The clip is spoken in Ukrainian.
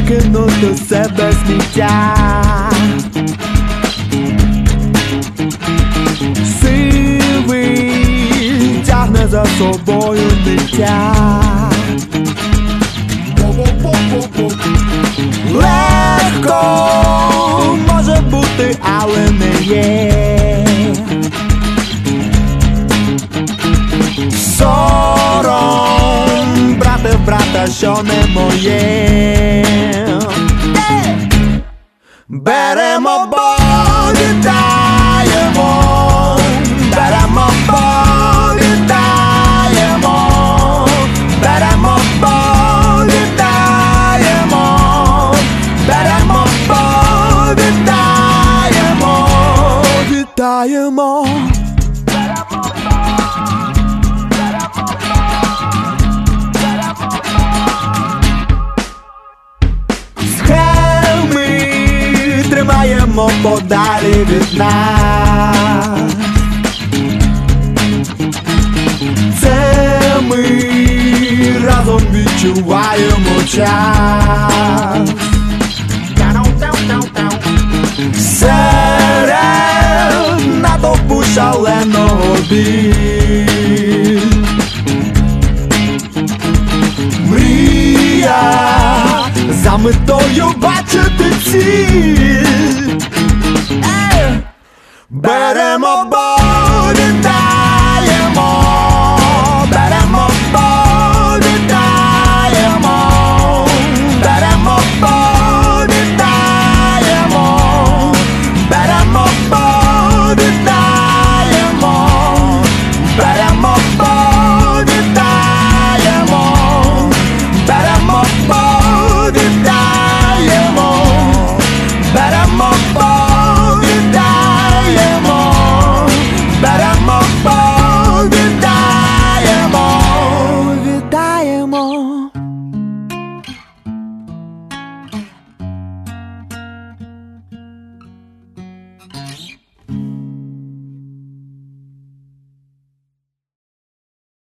викинути в себе сміття. Сивий тягне за собою ниття. Легко може бути, але не є. Сором брати в брата, що не моє. Беремо, бо віддаємо. Беремо, бо віддаємо. Беремо, бо віддаємо. Беремо, бо віддаємо. Віддаємо. Схеми тримаємо подалі від нас. Це ми разом відчуваємо час. Серед натовпу шаленого бігу